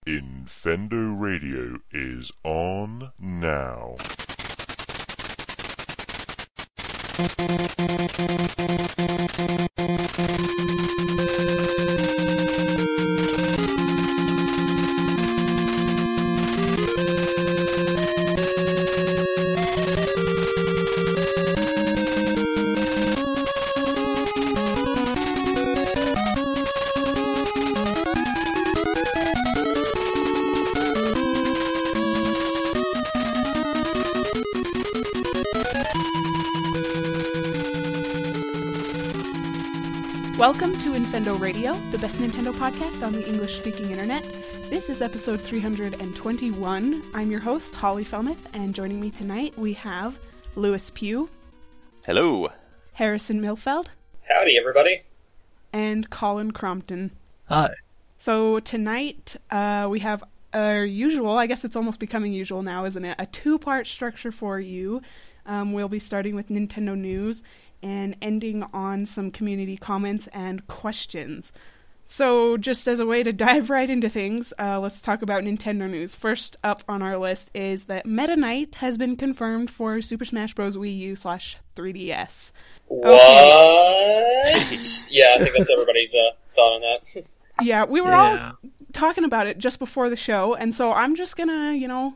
Infendo Radio is on now. Welcome to Infendo Radio, the best Nintendo podcast on the English-speaking internet. This is episode 321. I'm your host, Holly Felmuth, and joining me tonight we have Lewis Pugh. Hello. Harrison Milfeld. Howdy, everybody. And Colin Crompton. Hi. So tonight we have our usual, I guess it's almost becoming usual now, isn't it? A two-part structure for you. We'll be starting with Nintendo news and ending on some community comments and questions. So just as a way to dive right into things, let's talk about Nintendo news. First up on our list is that Meta Knight has been confirmed for Super Smash Bros. Wii U / 3DS. What? Okay. Yeah, I think that's everybody's thought on that. Yeah, we were all talking about it just before the show, and so I'm just gonna,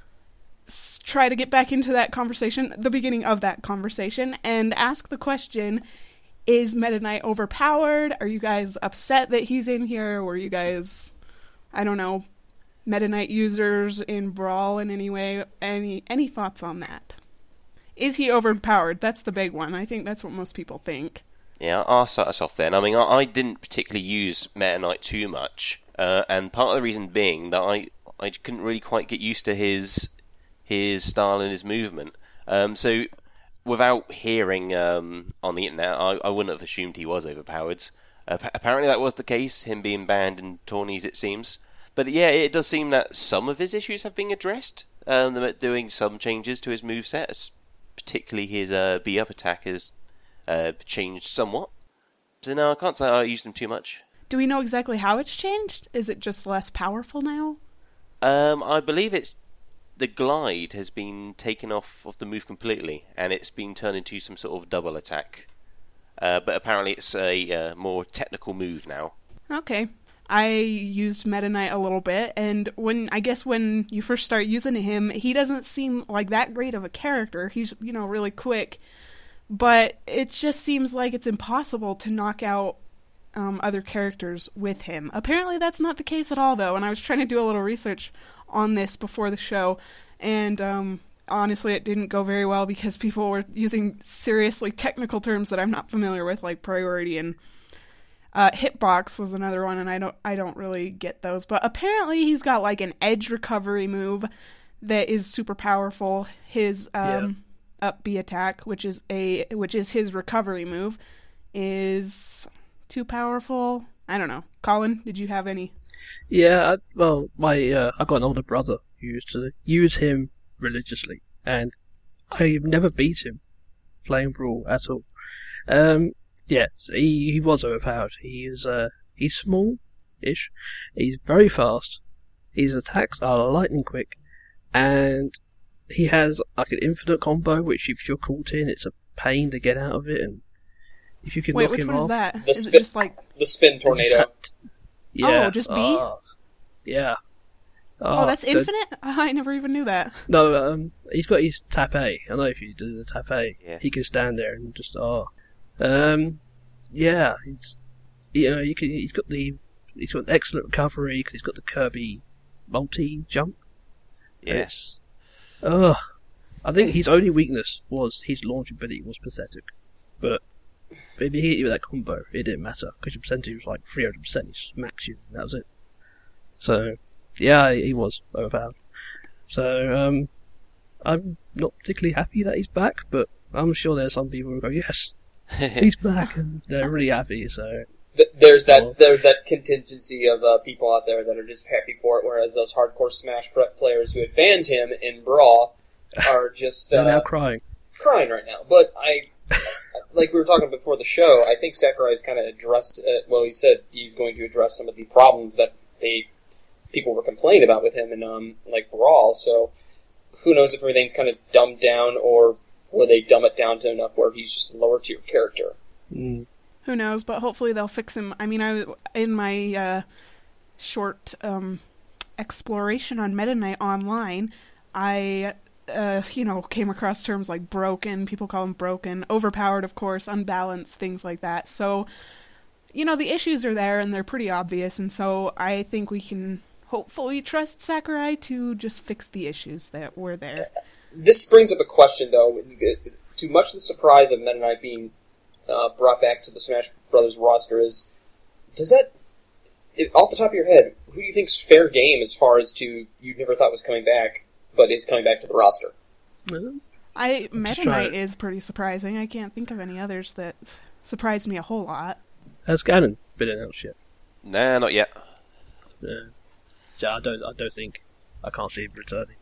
try to get back into that conversation, the beginning of that conversation, and ask the question, is Meta Knight overpowered? Are you guys upset that he's in here? Were you guys, I don't know, Meta Knight users in Brawl in any way? Any thoughts on that? Is he overpowered? That's the big one. I think that's what most people think. Yeah, I'll start us off then. I mean, I didn't particularly use Meta Knight too much, and part of the reason being that I couldn't really quite get used to his style and his movement. So, without hearing on the internet, I wouldn't have assumed he was overpowered. Apparently that was the case, him being banned in tourneys, it seems. But yeah, it does seem that some of his issues have been addressed. They're doing some changes to his moveset, particularly his B-up attack has changed somewhat. So no, I can't say I used him too much. Do we know exactly how it's changed? Is it just less powerful now? I believe the glide has been taken off of the move completely, and it's been turned into some sort of double attack. But apparently it's a more technical move now. Okay. I used Meta Knight a little bit, and when you first start using him, he doesn't seem like that great of a character. He's, really quick, but it just seems like it's impossible to knock out other characters with him. Apparently that's not the case at all, though, and I was trying to do a little research on this before the show, and honestly it didn't go very well because people were using seriously technical terms that I'm not familiar with, like priority and hitbox was another one, and I don't really get those. But apparently he's got like an edge recovery move that is super powerful. His up B attack, which is his recovery move, is too powerful. I don't know. Colin, did you have any? Yeah, I got an older brother who used to use him religiously, and I never beat him playing Brawl at all. Yes, he was overpowered. He's small-ish. He's very fast. His attacks are lightning quick, and he has like an infinite combo, which if you're caught in, it's a pain to get out of it. And if you can knock him off, which one is that? Is it just like the spin tornado? Yeah. Oh, just B? Yeah. Oh, that's infinite? I never even knew that. No, he's got his tap A. I know if you do the tap A, he can stand there and just yeah. He's got excellent recovery because he's got the Kirby multi jump. Yes. I think his only weakness was his launch ability was pathetic, but if he hit you with that combo, it didn't matter because your percentage was like 300%. He smacks you, and that was it. So, yeah, he was overpowered. So, I'm not particularly happy that he's back, but I'm sure there's some people who go, yes, he's back, and they're really happy. So there's that contingency of people out there that are just happy for it, whereas those hardcore Smash players who had banned him in Brawl are just they're now crying right now. But like we were talking before the show, I think Sakurai's kind of addressed. He said he's going to address some of the problems that people were complaining about with him in like Brawl. So who knows if everything's kind of dumbed down, or will they dumb it down to enough where he's just a lower tier character? Mm. Who knows? But hopefully they'll fix him. I mean, in my short exploration on Meta Knight Online, I came across terms like broken. People call him broken, overpowered, of course, unbalanced, things like that. So, the issues are there and they're pretty obvious. And so I think we can hopefully trust Sakurai to just fix the issues that were there. This brings up a question, though. To much the surprise of Meta Knight being brought back to the Smash Brothers roster, off the top of your head, who do you think's fair game as far as to you never thought was coming back, but is coming back to the roster? Meta Knight is pretty surprising. I can't think of any others that surprised me a whole lot. Has Ganon been announced yet? Nah, not yet. So I don't think, I can't see him returning.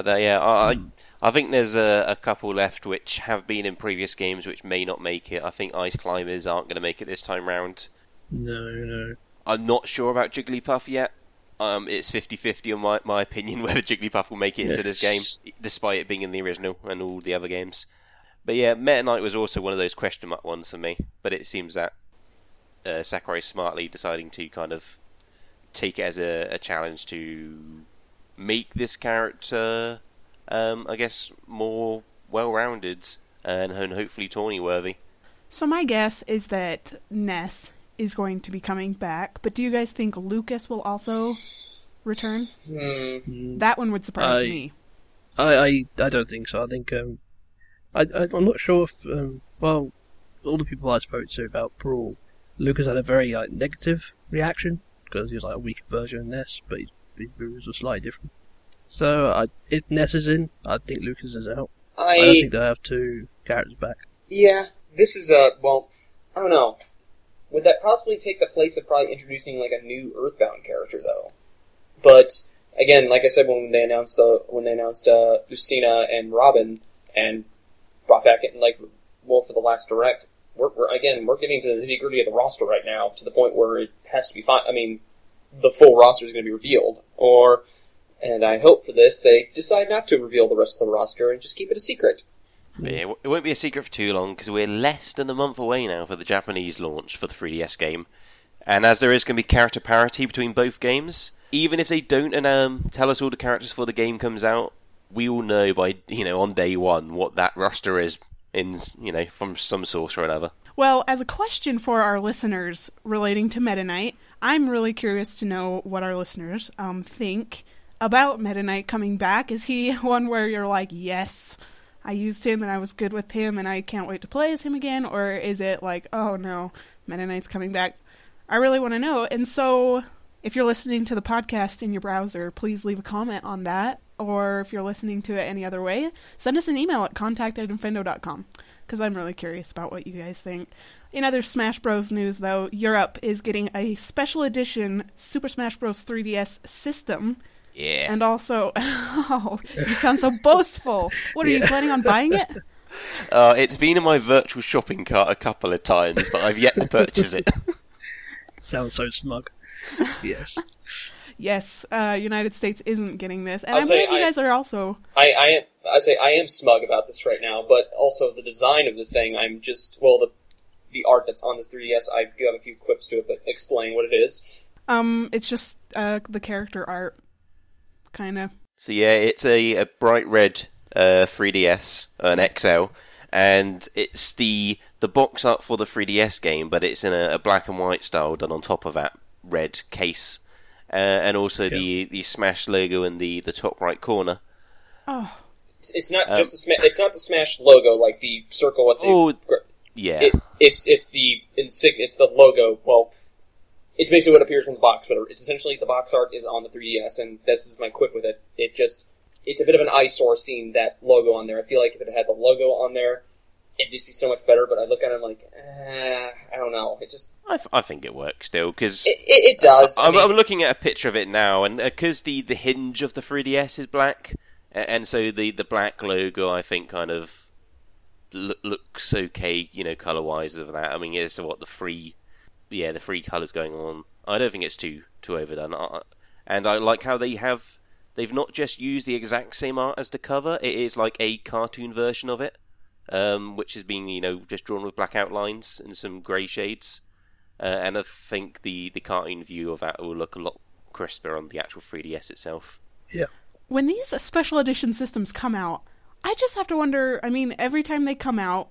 I think there's a couple left which have been in previous games which may not make it. I think Ice Climbers aren't going to make it this time round. No. I'm not sure about Jigglypuff yet. It's 50-50 on my opinion whether Jigglypuff will make it into this game, despite it being in the original and all the other games. But yeah, Meta Knight was also one of those question mark ones for me. But it seems that Sakurai smartly deciding to kind of take it as a challenge to make this character, I guess, more well-rounded and hopefully tourney-worthy. So my guess is that Ness is going to be coming back, but do you guys think Lucas will also return? That one would surprise me. I don't think so. I think I'm not sure if all the people I spoke to about Brawl, Lucas had a very negative reaction because he was like a weaker version of Ness, but his moves are slightly different. So if Ness is in, I think Lucas is out. I don't think they'll have two characters back. Yeah, this is I don't know. Would that possibly take the place of probably introducing like a new Earthbound character though? But again, like I said, when they announced Lucina and Robin and brought back in for the last Direct, we're getting to the nitty gritty of the roster right now to the point where it has to be fine. I mean, the full roster is going to be revealed, and I hope for this they decide not to reveal the rest of the roster and just keep it a secret. Yeah, it won't be a secret for too long because we're less than a month away now for the Japanese launch for the 3DS game. And as there is going to be character parity between both games, even if they don't tell us all the characters before the game comes out, we will know by on day one what that roster is from some source or another. Well, as a question for our listeners relating to Meta Knight, I'm really curious to know what our listeners think about Meta Knight coming back. Is he one where you're like, yes, I used him and I was good with him and I can't wait to play as him again? Or is it like, oh no, Meta Knight's coming back? I really want to know. And so if you're listening to the podcast in your browser, please leave a comment on that. Or if you're listening to it any other way, send us an email at contact@infendo.com because I'm really curious about what you guys think. In other Smash Bros. News, though, Europe is getting a special edition Super Smash Bros. 3DS system. Yeah. And also, you sound so boastful. What, are you planning on buying it? It's been in my virtual shopping cart a couple of times, but I've yet to purchase it. Sounds so smug. Yes. Yes, United States isn't getting this, and I'm glad you guys are also. I am smug about this right now, but also the design of this thing. I'm just the art that's on this 3DS. I do have a few quips to it, but explain what it is. It's just the character art, kind of. So yeah, it's a bright red 3DS, an XL, and it's the box art for the 3DS game, but it's in a black and white style done on top of that red case. And also the Smash logo in the top right corner. Oh, it's not just it's not the Smash logo like the circle with the. Yeah. It's the logo. Well, it's basically what appears in the box, but it's essentially the box art is on the 3DS, and this is my quip with it. It's a bit of an eyesore seeing that logo on there. I feel like if it had the logo on there, it'd just be so much better, but I look at it and I'm like, I don't know. It just... I think it works still, because... It does. I'm looking at a picture of it now, and because the hinge of the 3DS is black, and so the black logo, I think, kind of looks okay, colour-wise of that. I mean, it's the three colours going on. I don't think it's too overdone. And I like how they've not just used the exact same art as the cover. It is like a cartoon version of it, which is being just drawn with black outlines and some grey shades. And I think the cartoon view of that will look a lot crisper on the actual 3DS itself. Yeah. When these special edition systems come out, I just have to wonder, I mean, every time they come out,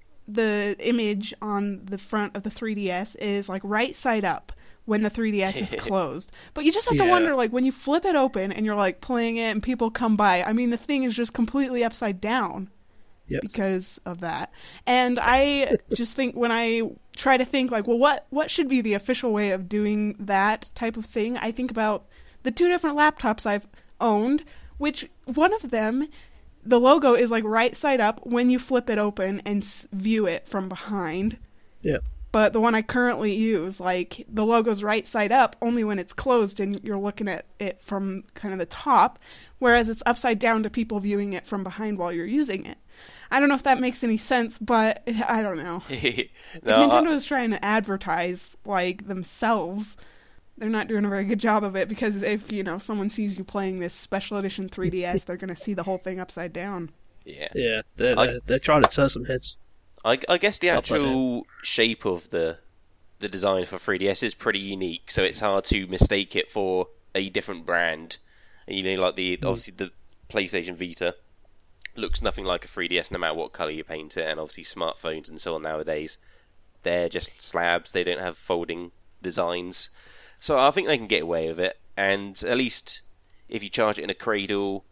the image on the front of the 3DS is like right side up when the 3DS is closed. But you just have to wonder, like, when you flip it open and you're like playing it and people come by, I mean, the thing is just completely upside down. Yes. Because of that. And I just think when I try to think, like, well, what should be the official way of doing that type of thing, I think about the two different laptops I've owned, which one of them, the logo is like right side up when you flip it open and view it from behind. Yeah. But the one I currently use, like, the logo's right side up only when it's closed and you're looking at it from kind of the top, whereas it's upside down to people viewing it from behind while you're using it. I don't know if that makes any sense, but I don't know. If Nintendo is trying to advertise, like, themselves, they're not doing a very good job of it, because if, someone sees you playing this special edition 3DS, they're going to see the whole thing upside down. Yeah. Yeah, they're trying to turn some heads. I guess the actual shape of the design for 3DS is pretty unique, so it's hard to mistake it for a different brand. Like obviously the PlayStation Vita looks nothing like a 3DS no matter what colour you paint it, and obviously smartphones and so on nowadays, they're just slabs, they don't have folding designs. So I think they can get away with it, and at least if you charge it in a cradle,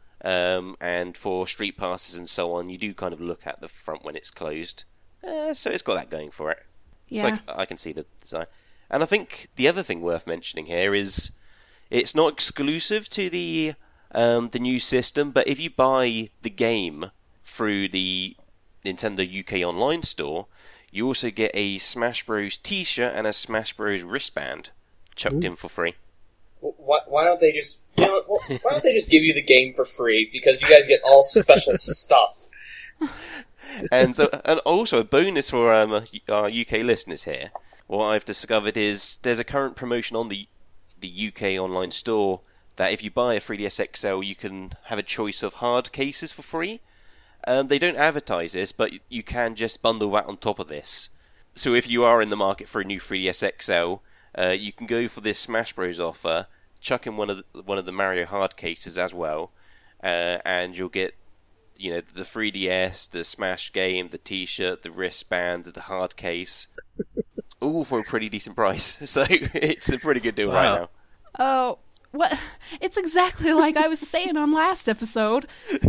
and for street passes and so on, you do kind of look at the front when it's closed. So it's got that going for it. Yeah. So I can see the design. And I think the other thing worth mentioning here is it's not exclusive to the new system, but if you buy the game through the Nintendo UK Online store, you also get a Smash Bros. T-shirt and a Smash Bros. Wristband chucked in for free. Why don't they just why don't they just give you the game for free, because you guys get all special stuff. And also a bonus for our UK listeners here. What I've discovered is there's a current promotion on the UK online store that if you buy a 3DS XL, you can have a choice of hard cases for free. They don't advertise this, but you can just bundle that on top of this. So if you are in the market for a new 3DS XL, you can go for this Smash Bros. Offer, chuck in one of the Mario hard cases as well, and you'll get the 3DS, the Smash game, the T-shirt, the wristband, the hard case, all for a pretty decent price. So it's a pretty good deal right now. Oh, what? It's exactly like I was saying on last episode.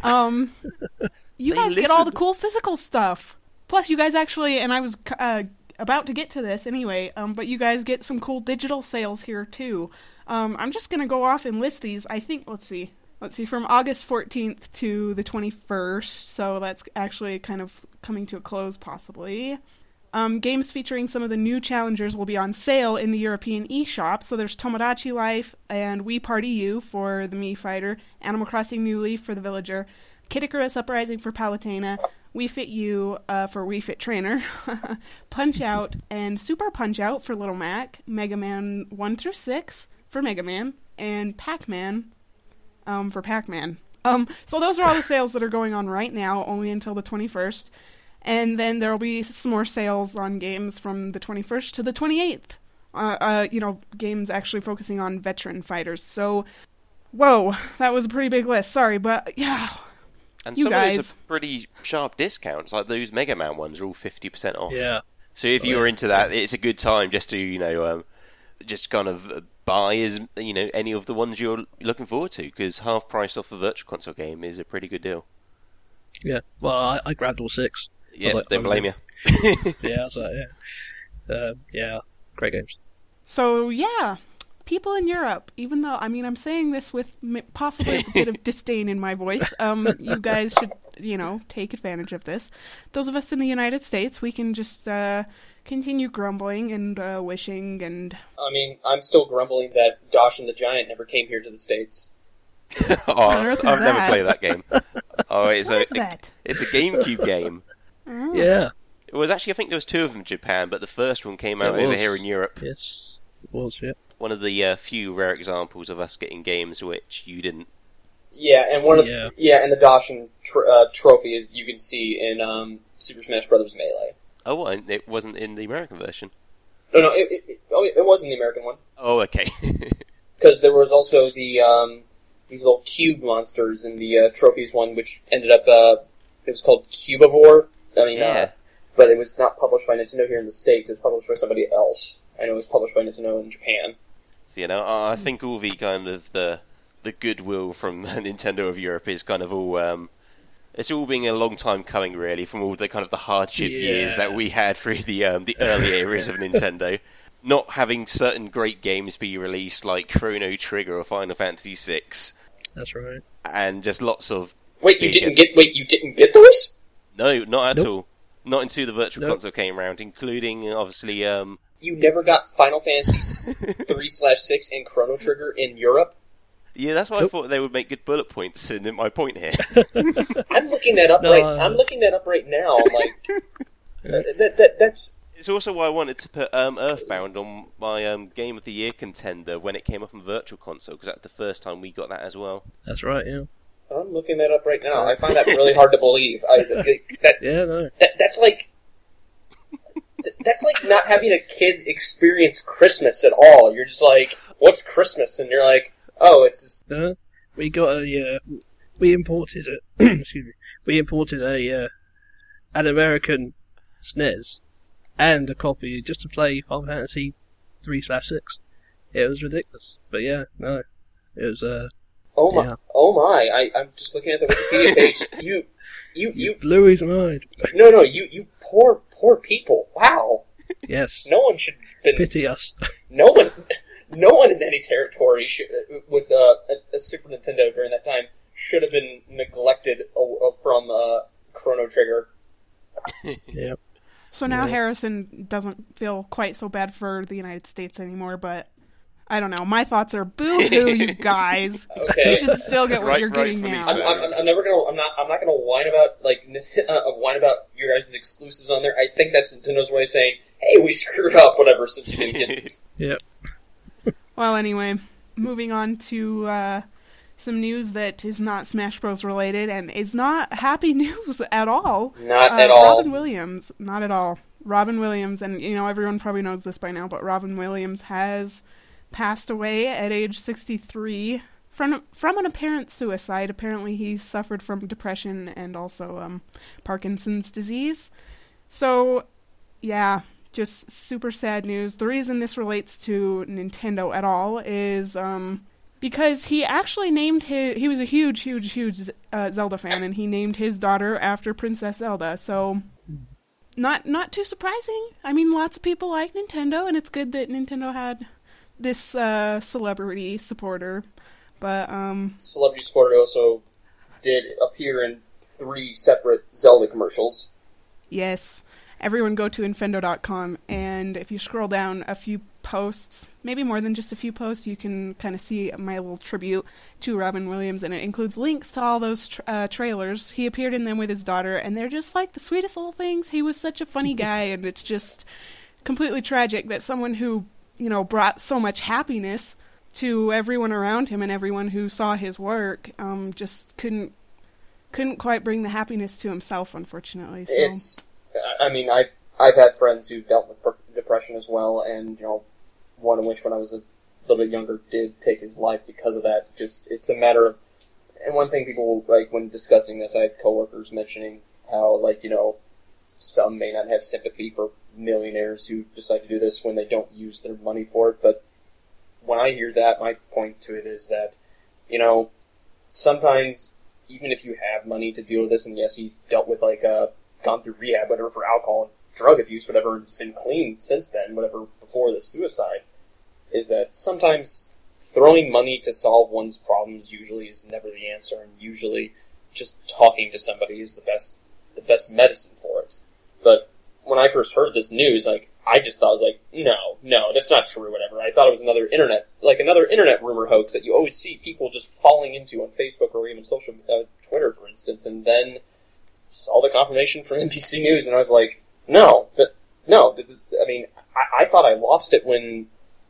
You guys get all the cool physical stuff. Plus, you guys actually, and I was about to get to this anyway, but you guys get some cool digital sales here too. I'm just going to go off and list these. I think, let's see, from August 14th to the 21st, so that's actually kind of coming to a close possibly. Games featuring some of the new challengers will be on sale in the European eShop. So there's Tomodachi Life and Wii Party U for the Mii Fighter, Animal Crossing New Leaf for the Villager, Kid Icarus Uprising for Palutena, Wii Fit U for Wii Fit Trainer, Punch Out and Super Punch Out for Little Mac, Mega Man 1 through 6 for Mega Man, and Pac-Man for Pac-Man. So those are all the sales that are going on right now, only until the 21st. And then there will be some more sales on games from the 21st to the 28th. Games actually focusing on veteran fighters. So, whoa, that was a pretty big list. Sorry, but yeah. And you some guys. of those are pretty sharp discounts. Like those Mega Man ones are all 50% off. Yeah. So if you were into that, it's a good time just to, just kind of buy any of the ones you're looking forward to, because half price off a Virtual Console game is a pretty good deal. Yeah. Well, I grabbed all 6. Yeah, like, don't blame you. Yeah, I was like, yeah, great games. So, yeah, people in Europe, even though, I'm saying this with possibly a bit of disdain in my voice, you guys should, take advantage of this. Those of us in the United States, we can just continue grumbling and wishing and... I'm still grumbling that Dosh and the Giant never came here to the States. I've never played that game. Oh, What is that? It's a GameCube game. Oh. Yeah. It was actually, I think there was 2 of them in Japan, but the first one came out over here in Europe. Yes, it was, yeah. one of the few rare examples of us getting games which you didn't. Yeah, and one of Yeah. and the Dawson trophy is you can see in Super Smash Bros. Melee. Oh, what? It wasn't in the American version. No, it was in the American one. Oh, okay. Because there was also the these little cube monsters in the trophies one, which ended up it was called Cubivore. I mean, Yeah. but it was not published by Nintendo here in the States. It was published by somebody else. I know it was published by Nintendo in Japan. So, you know, I think all the kind of the goodwill from Nintendo of Europe is kind of all. It's all been a long time coming, really, from all the kind of the hardship years that we had through the early eras of Nintendo. Not having certain great games be released like Chrono Trigger or Final Fantasy VI, That's right. and just lots of Wait, you didn't get those? no, not at Nope. all. Not until the Virtual Nope. Console came around, including obviously. You never got Final Fantasy 3/6 and Chrono Trigger in Europe? Yeah, that's why I Nope. thought they would make good bullet points in my point here. I'm looking that up No, I'm looking that up right now. I'm like, that's It's also why I wanted to put Earthbound on my Game of the Year contender when it came up on Virtual Console, because that's the first time we got that as well. That's right, yeah. I'm looking that up right now. I find that really hard to believe. Yeah, no. That's like not having a kid experience Christmas at all. You're just like, what's Christmas? And you're like, oh, it's just No. We got we imported it, excuse me, we imported an American SNES and a copy just to play Final Fantasy 3/6. It was ridiculous. But yeah, no. It was, oh my, Yeah. oh my. I'm just looking at the Wikipedia page. You blew his mind. no, you poor people. Wow. Yes. No one should been Pity us. no one in any territory with a Super Nintendo during that time should have been neglected from Chrono Trigger. Yep. So now Yeah. Harrison doesn't feel quite so bad for the United States anymore, but I don't know. My thoughts are boo-hoo, you guys. Okay. You should still get what Right- you're getting rightfully now. so. I'm not gonna whine about whine about your guys' exclusives on there. I think that's Nintendo's way of saying, hey, we screwed up, whatever, since you didn't get. Yep. Well, anyway, moving on to some news that is not Smash Bros. Related and is not happy news at all. Not at all. Robin Williams, not at all. Robin Williams, and you know everyone probably knows this by now, but Robin Williams has passed away at age 63 from an apparent suicide. Apparently, he suffered from depression and also Parkinson's disease. So, yeah. Just super sad news. The reason this relates to Nintendo at all is because he actually named he was a huge Zelda fan, and he named his daughter after Princess Zelda. So not too surprising. I mean, lots of people like Nintendo, and it's good that Nintendo had this celebrity supporter. But Celebrity supporter also did appear in 3 separate Zelda commercials. yes. Everyone go to Infendo.com, and if you scroll down a few posts, maybe more than just a few posts, you can kind of see my little tribute to Robin Williams, and it includes links to all those trailers. He appeared in them with his daughter, and they're just like the sweetest little things. He was such a funny guy, and it's just completely tragic that someone who, you know, brought so much happiness to everyone around him and everyone who saw his work, just couldn't quite bring the happiness to himself, unfortunately. So. I mean, I've had friends who dealt with depression as well, and, you know, one of which, when I was a little bit younger, did take his life because of that. Just, it's a matter of, and one thing people, like, when discussing this, I had coworkers mentioning how, like, you know, some may not have sympathy for millionaires who decide to do this when they don't use their money for it, but when I hear that, my point to it is that, you know, sometimes, even if you have money to deal with this, and yes, he's dealt with, like, gone through rehab, whatever, for alcohol and drug abuse, whatever, it's been clean since then, whatever, before the suicide, is that sometimes throwing money to solve one's problems usually is never the answer, and usually just talking to somebody is the best medicine for it. But when I first heard this news, like, I just thought, I was like, no, that's not true, whatever. I thought it was another internet rumor hoax that you always see people just falling into on Facebook or even Twitter, for instance, and then saw the confirmation from NBC News, and I was like, I mean, I thought I lost it when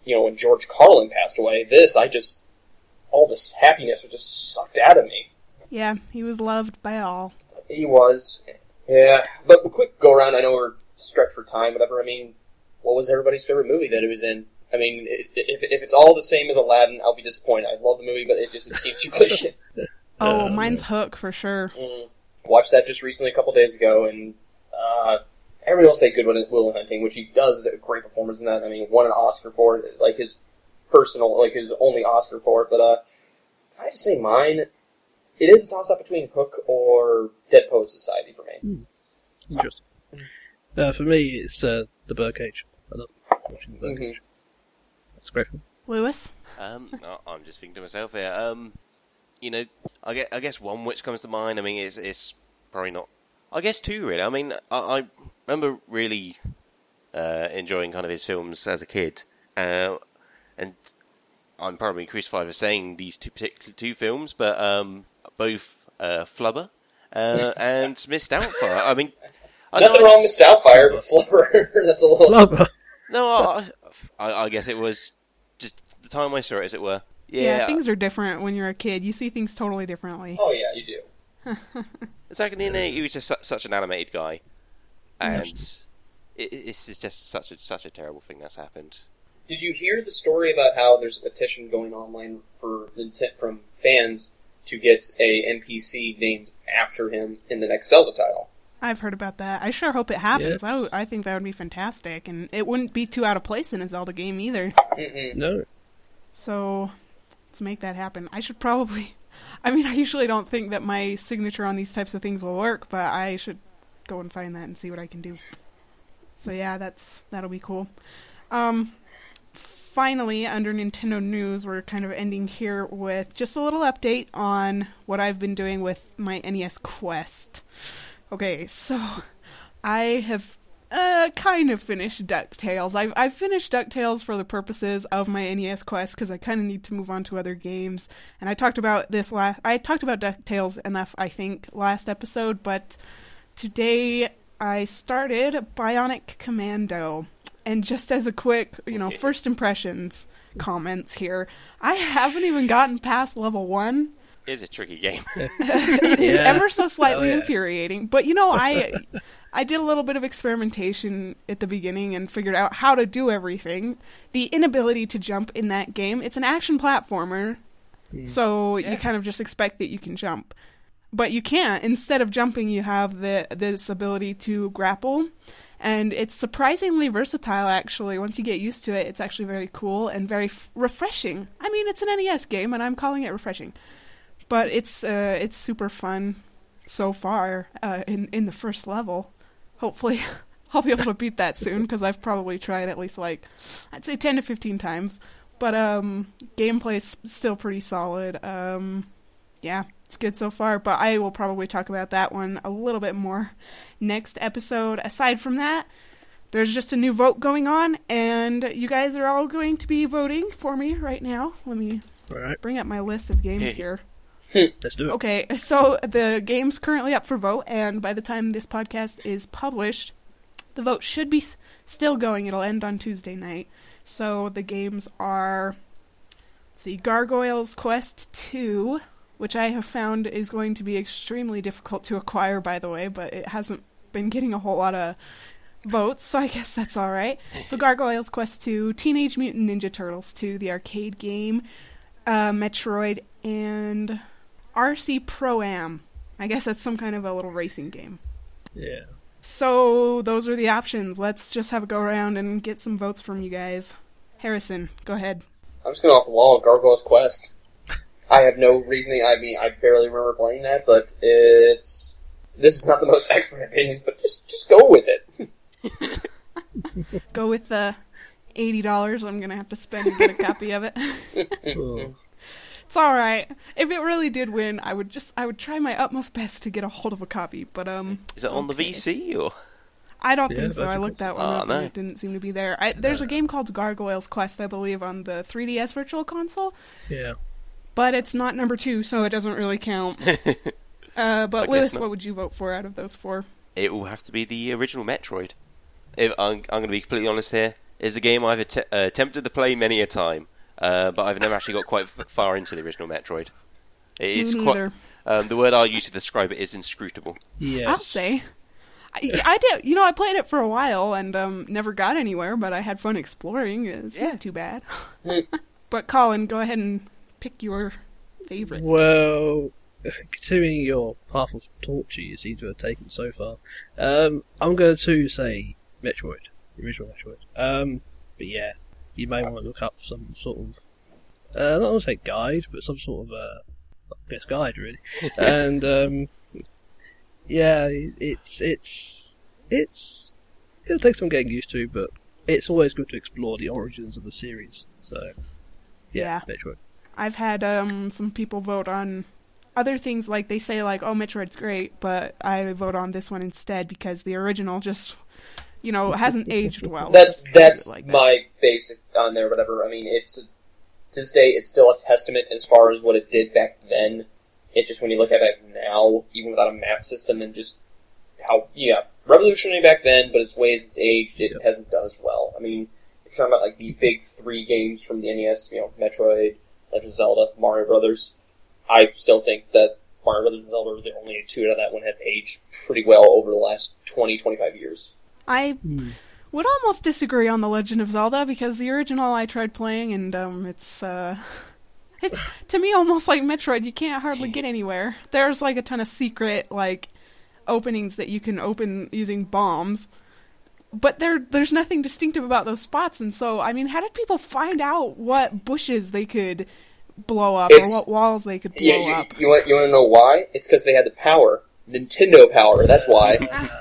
when George Carlin passed away, all this happiness was just sucked out of me. Yeah, he was loved by all. He was. Yeah. But a quick go around, I know we're stretched for time, whatever. I mean, what was everybody's favorite movie that it was in? I mean, if it's all the same as Aladdin, I'll be disappointed. I love the movie, but it seems too cliche. Oh, mine's Hook, for sure. Watched that just recently, a couple days ago, and everybody will say Good Will Hunting, which he does a great performance in that. I mean, won an Oscar for it, like his only Oscar for it. But if I had to say mine, it is a toss-up between Hook or Dead Poets Society for me. Interesting. For me, it's The Birdcage. I love watching The Birdcage. That's a great film. Lewis? I'm just thinking to myself here. I guess one which comes to mind. I mean, it's probably not. I guess two, really. I mean, I remember really enjoying kind of his films as a kid, and I'm probably crucified for saying these two films, but both Flubber and Miss Doubtfire. I mean, nothing wrong with Doubtfire, but Flubber, that's a little. Flubber. No, I guess it was just the time I saw it, as it were. Yeah, things are different when you're a kid. You see things totally differently. Oh yeah, you do. Exactly. He was just such an animated guy, and it's just such a terrible thing that's happened. Did you hear the story about how there's a petition going online from fans to get a NPC named after him in the next Zelda title? I've heard about that. I sure hope it happens. Yeah. I think that would be fantastic, and it wouldn't be too out of place in a Zelda game either. No. So, let's make that happen. I should probably... I mean, I usually don't think that my signature on these types of things will work, but I should go and find that and see what I can do. So yeah, that'll be cool. Finally, under Nintendo News, we're kind of ending here with just a little update on what I've been doing with my NES Quest. Okay, so I have kind of finished DuckTales. I've finished DuckTales for the purposes of my NES Quest because I kind of need to move on to other games. And I talked about DuckTales enough, I think, last episode, but today I started Bionic Commando. And just as a quick, first impressions comments here, I haven't even gotten past level 1. It is a tricky game. It is ever so slightly infuriating. But, I did a little bit of experimentation at the beginning and figured out how to do everything. The inability to jump in that game, it's an action platformer, so you kind of just expect that you can jump. But you can't. Instead of jumping, you have this ability to grapple. And it's surprisingly versatile, actually. Once you get used to it, it's actually very cool and very refreshing. I mean, it's an NES game, and I'm calling it refreshing. But it's super fun so far in the first level. Hopefully, I'll be able to beat that soon, because I've probably tried at least, I'd say 10 to 15 times. But gameplay's still pretty solid. Yeah, it's good so far, but I will probably talk about that one a little bit more next episode. Aside from that, there's just a new vote going on, and you guys are all going to be voting for me right now. Let me bring up my list of games here. Let's do it. Okay, so the game's currently up for vote, and by the time this podcast is published, the vote should be still going. It'll end on Tuesday night. So the games are, Gargoyles Quest 2, which I have found is going to be extremely difficult to acquire, by the way, but it hasn't been getting a whole lot of votes, so I guess that's alright. So Gargoyles Quest 2, Teenage Mutant Ninja Turtles 2, the arcade game, Metroid, and RC Pro-Am. I guess that's some kind of a little racing game. Yeah. So those are the options. Let's just have a go around and get some votes from you guys. Harrison, go ahead. I'm just going off the wall of Gargoyles Quest. I have no reasoning. I mean, I barely remember playing that, but this is not the most expert opinions, but just go with it. Go with the $80 I'm going to have to spend to get a copy of it. It's alright. If it really did win, I would try my utmost best to get a hold of a copy, but Is it on the VC, or? I don't think so. I looked that one up no. and it didn't seem to be there. There's a game called Gargoyles Quest, I believe, on the 3DS Virtual Console. Yeah. But it's not number 2, so it doesn't really count. But Lewis, what would you vote for out of those 4? It will have to be the original Metroid. I'm going to be completely honest here. is a game I've attempted to play many a time, but I've never actually got quite far into the original Metroid. It is Me quite. neither. The word I'll use to describe it is inscrutable. Yeah. I'll say. I did. You know, I played it for a while and never got anywhere, but I had fun exploring. It's not too bad. But Colin, go ahead and pick your favorite. Well, considering your path of torture you seem to have taken so far, I'm going to say Metroid, the original Metroid. But yeah, you may want to look up some sort of, not want to say guide, but some sort of, I guess guide really. And yeah, it'll take some getting used to, but it's always good to explore the origins of the series. So yeah. Metroid. I've had some people vote on other things, like they say like, oh, Metroid's great, but I vote on this one instead because the original just, hasn't aged well. That's like my basic on there, whatever. I mean, it's to this day, it's still a testament as far as what it did back then. It just, when you look at it now, even without a map system, and just how, revolutionary back then, but as ways it's aged, it hasn't done as well. I mean, if you're talking about like the big 3 games from the NES, Metroid, Legend of Zelda, Mario Brothers, I still think that Mario Brothers and Zelda are the only 2 out of that one have aged pretty well over the last 20-25 years. I would almost disagree on The Legend of Zelda, because the original I tried playing, and it's to me almost like Metroid. You can't hardly get anywhere. There's like a ton of secret like openings that you can open using bombs, but there's nothing distinctive about those spots. And so, I mean, how did people find out what bushes they could blow up or what walls they could blow up? You want to know why? It's because they had the power, Nintendo power. That's why.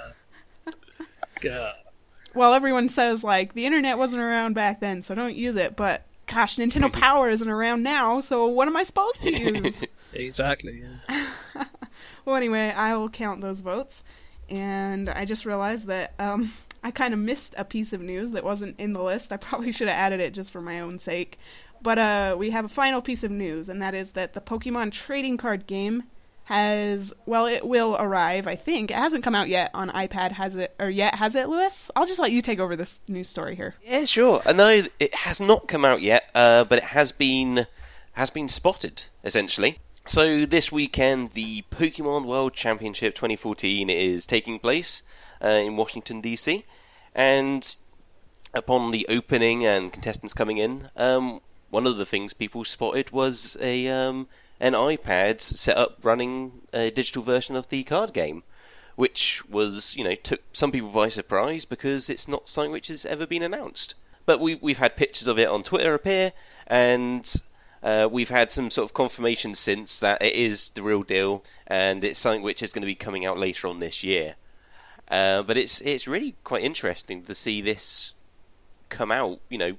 God. Well, everyone says like the internet wasn't around back then, so don't use it. But gosh, Nintendo Power isn't around now, so what am I supposed to use? Exactly. Yeah. Well, anyway, I will count those votes, and I just realized that I kind of missed a piece of news that wasn't in the list. I probably should have added it just for my own sake. But we have a final piece of news, and that is that the Pokemon trading card game it will arrive, I think. It hasn't come out yet on iPad, has it, Lewis? I'll just let you take over this news story here. Yeah, sure. I know it has not come out yet, but it has been spotted, essentially. So this weekend, the Pokemon World Championship 2014 is taking place in Washington, D.C., and upon the opening and contestants coming in, one of the things people spotted was an iPad set up running a digital version of the card game, which was, took some people by surprise because it's not something which has ever been announced. But we've had pictures of it on Twitter appear, and we've had some sort of confirmation since that it is the real deal, and it's something which is going to be coming out later on this year. But it's really quite interesting to see this come out,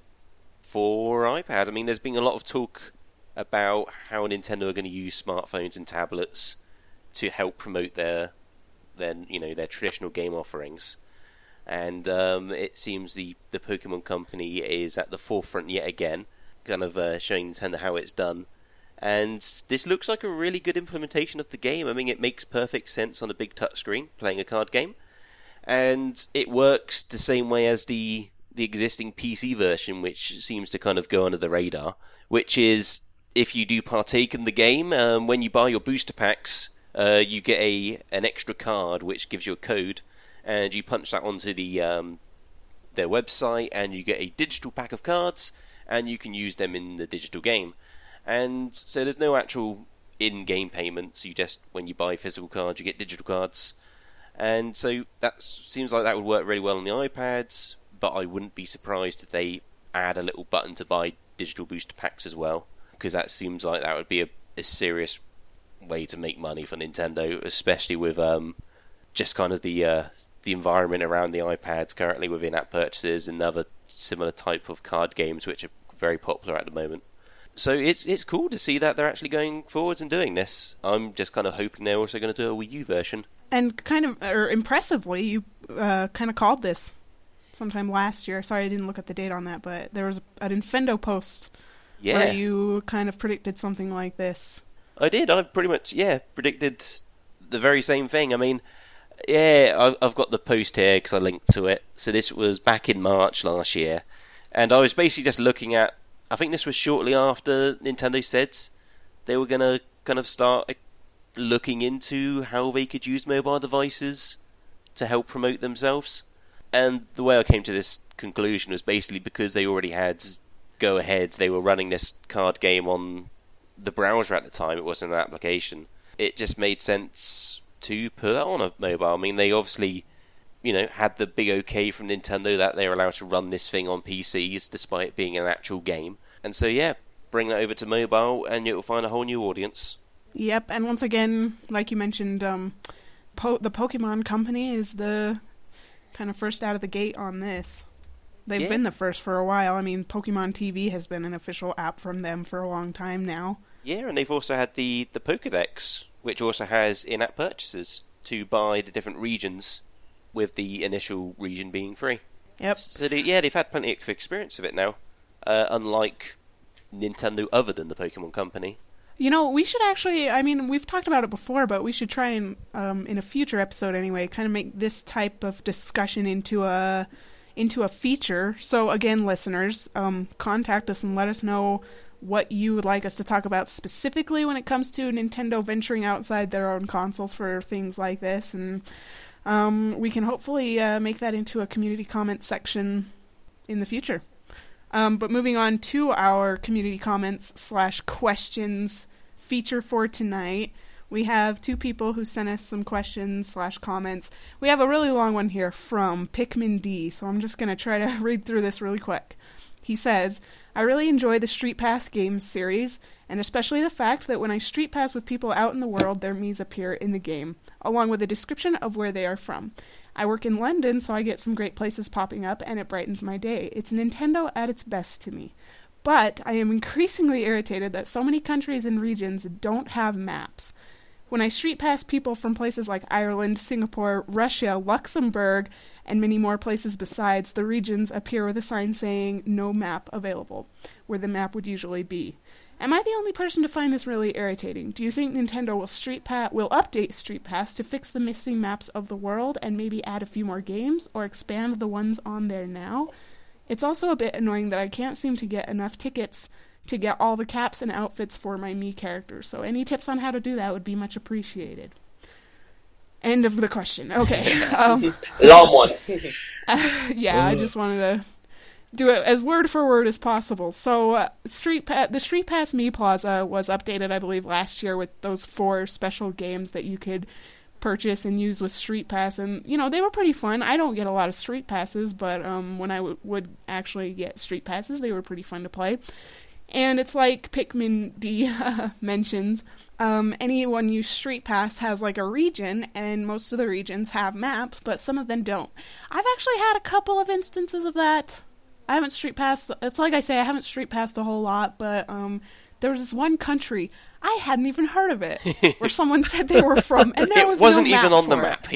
for iPad. I mean, there's been a lot of talk about how Nintendo are going to use smartphones and tablets to help promote their traditional game offerings, and it seems the Pokemon Company is at the forefront yet again, kind of showing Nintendo how it's done. And this looks like a really good implementation of the game. I mean, it makes perfect sense on a big touchscreen playing a card game, and it works the same way as the existing PC version, which seems to kind of go under the radar, which is, if you do partake in the game, when you buy your booster packs, you get an extra card which gives you a code, and you punch that onto their website, and you get a digital pack of cards, and you can use them in the digital game. And so there's no actual in-game payments. You just, when you buy physical cards, you get digital cards. And so that seems like that would work really well on the iPads, but I wouldn't be surprised if they add a little button to buy digital booster packs as well, because that seems like that would be a serious way to make money for Nintendo, especially with just kind of the environment around the iPads currently with in-app purchases and other similar type of card games which are very popular at the moment. So it's cool to see that they're actually going forwards and doing this. I'm just kind of hoping they're also going to do a Wii U version. And impressively, you kind of called this sometime last year. Sorry, I didn't look at the date on that, but there was a Nintendo post where you kind of predicted something like this. I did. I pretty much, predicted the very same thing. I mean, I've got the post here because I linked to it. So this was back in March last year, And I was basically just looking at, I think this was shortly after Nintendo said they were going to kind of start looking into how they could use mobile devices to help promote themselves. And the way I came to this conclusion was basically because they already had go-ahead, they were running this card game on the browser at the time, it wasn't an application. It just made sense to put that on a mobile. I mean, they obviously, had the big okay from Nintendo that they're allowed to run this thing on PCs despite it being an actual game. And so, yeah, bring that over to mobile and you'll find a whole new audience. Yep, and once again, like you mentioned, the Pokemon Company is the kind of first out of the gate on this. They've been the first for a while. I mean, Pokemon TV has been an official app from them for a long time now. Yeah, and they've also had the Pokédex, which also has in-app purchases to buy the different regions, with the initial region being free. Yep. So they've had plenty of experience of it now, unlike Nintendo other than the Pokemon Company. We should actually, I mean, we've talked about it before, but we should try and, in a future episode anyway, kind of make this type of discussion into a feature. So again, listeners, contact us and let us know what you would like us to talk about specifically when it comes to Nintendo venturing outside their own consoles for things like this. And we can hopefully make that into a community comment section in the future. But moving on to our community comments / questions feature for tonight, we have two people who sent us some questions / comments. We have a really long one here from Pikmin D, so I'm just going to try to read through this really quick. He says, I really enjoy the Street Pass games series, and especially the fact that when I Street Pass with people out in the world, their Miis appear in the game, along with a description of where they are from. I work in London, so I get some great places popping up, and it brightens my day. It's Nintendo at its best to me. But I am increasingly irritated that so many countries and regions don't have maps. When I Street Pass people from places like Ireland, Singapore, Russia, Luxembourg, and many more places besides, the regions appear with a sign saying, no map available, where the map would usually be. Am I the only person to find this really irritating? Do you think Nintendo will update Street Pass to fix the missing maps of the world and maybe add a few more games, or expand the ones on there now? It's also a bit annoying that I can't seem to get enough tickets to get all the caps and outfits for my Mii characters, so any tips on how to do that would be much appreciated. End of the question. Okay. Long one. I just wanted to do it as word for word as possible. So, the Street Pass Mii Plaza was updated, I believe, last year with those 4 special games that you could purchase and use with Street Pass, and they were pretty fun. I don't get a lot of Street Passes, but when I would actually get Street Passes, they were pretty fun to play. And it's like Pikmin D mentions, anyone use Street Pass has like a region, and most of the regions have maps, but some of them don't. I've actually had a couple of instances of that. I haven't Street Passed, it's like I say, I haven't Street Passed a whole lot, but there was this one country, I hadn't even heard of it, where someone said they were from, and there was no map. It wasn't even on the map,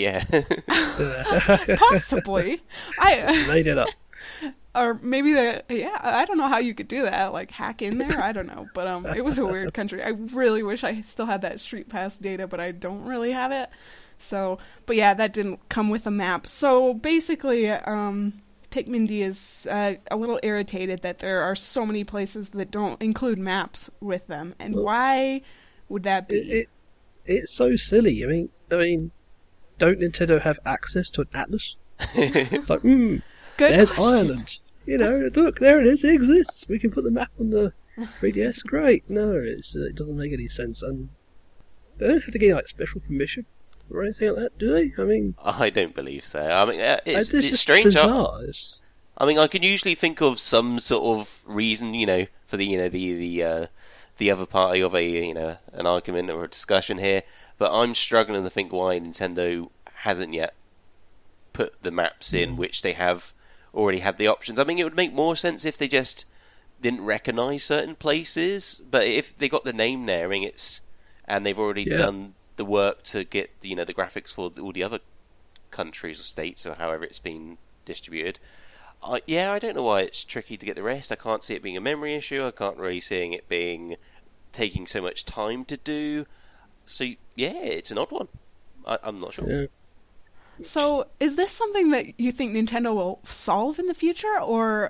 yeah. Possibly. I made it up. Or maybe I don't know how you could do that, like hack in there, I don't know, but it was a weird country. I really wish I still had that Street Pass data, but I don't really have it. So, but yeah, that didn't come with a map. So basically, Pikmin D is a little irritated that there are so many places that don't include maps with them, and why would that be? It's so silly. I mean, don't Nintendo have access to an atlas? Like, Good there's question. Ireland. Look, there it is. It exists. We can put the map on the 3DS. Great. No, it doesn't make any sense. And they don't have to get like special permission or anything like that, do they? I mean, I don't believe so. I mean, it's just strange. Bizarre. I mean, I can usually think of some sort of reason, for the other party of an argument or a discussion here, but I'm struggling to think why Nintendo hasn't yet put the maps in, which they have already had the options. I mean, it would make more sense if they just didn't recognise certain places, but if they got the name there and they've already done the work to get the graphics for all the other countries or states or however it's been distributed. I don't know why it's tricky to get the rest. I can't see it being a memory issue. I can't really see it being taking so much time to do. So yeah, it's an odd one. I'm not sure. Yeah. So is this something that you think Nintendo will solve in the future, or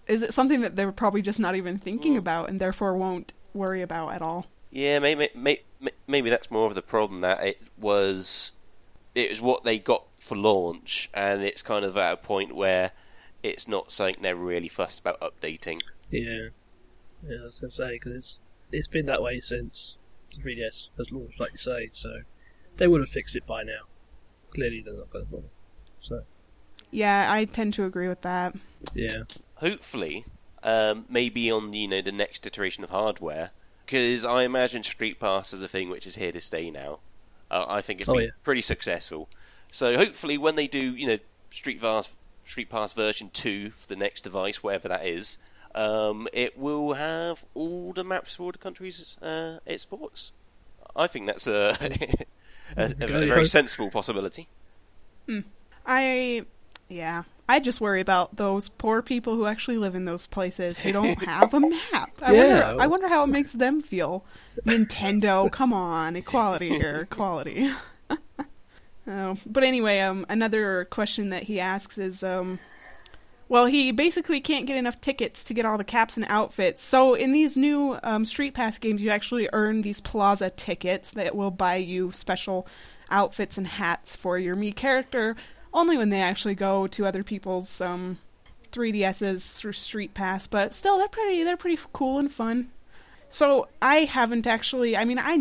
is it something that they're probably just not even thinking about and therefore won't worry about at all? Yeah, maybe that's more of the problem, that it was what they got for launch, and it's kind of at a point where it's not something they're really fussed about updating. Yeah, I was going to say, because it's been that way since the 3DS has launched, like you say, so they would have fixed it by now. Clearly they're not going to bother. So. Yeah, I tend to agree with that. Yeah. Hopefully, maybe on the next iteration of hardware, because I imagine Street Pass is a thing which is here to stay now. I think it's been pretty successful. So hopefully when they do, Street Pass version 2 for the next device, whatever that is, it will have all the maps for all the countries it supports. I think that's a very sensible possibility. I just worry about those poor people who actually live in those places who don't have a map. I wonder how it makes them feel. Nintendo, come on, equality here, equality. But anyway, another question that he asks is, he basically can't get enough tickets to get all the caps and outfits. So in these new Street Pass games, you actually earn these Plaza tickets that will buy you special outfits and hats for your Mii character, only when they actually go to other people's 3DSs through Street Pass. But still, they're pretty cool and fun. So I haven't actually. I mean, I